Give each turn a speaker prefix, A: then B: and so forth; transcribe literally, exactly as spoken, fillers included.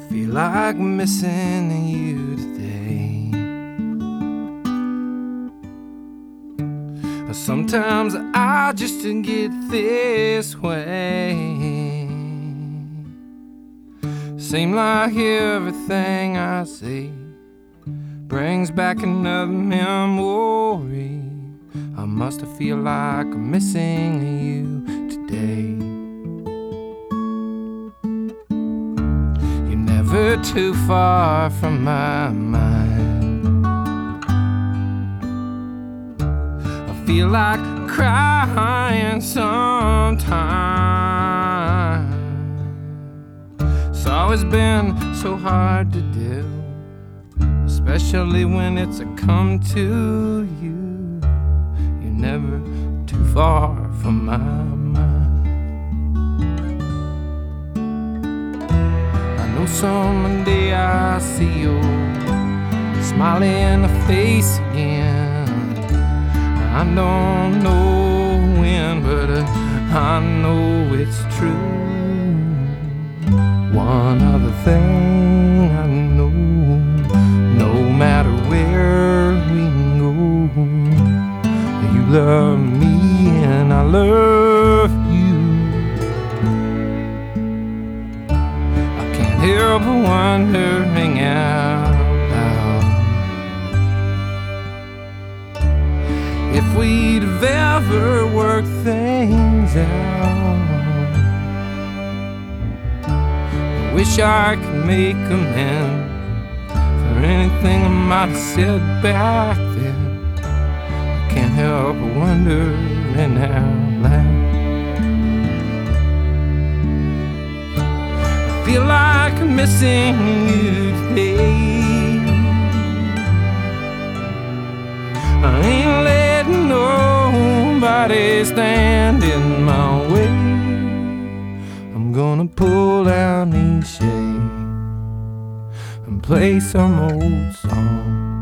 A: feel like missing you today. Sometimes I just get this way. Seem like everything I say brings back another memory. I must feel like I'm missing you today. You're never too far from my mind. I feel like crying sometimes. It's always been so hard to do, especially when it's a come to you. You're never too far from my mind. I know someday I'll see your smiling face again. I don't know when, but uh, I know it's true. One other thing I know, no matter where we go, you love me and I love you. I can't help but wondering out loud if we'd have ever worked things out. I wish I could make amends for anything I might have said back then. I can't help but wondering out loud. I feel like I'm missing you today. I ain't letting nobody stand in my way. I'm gonna pull down these shades and play some old song.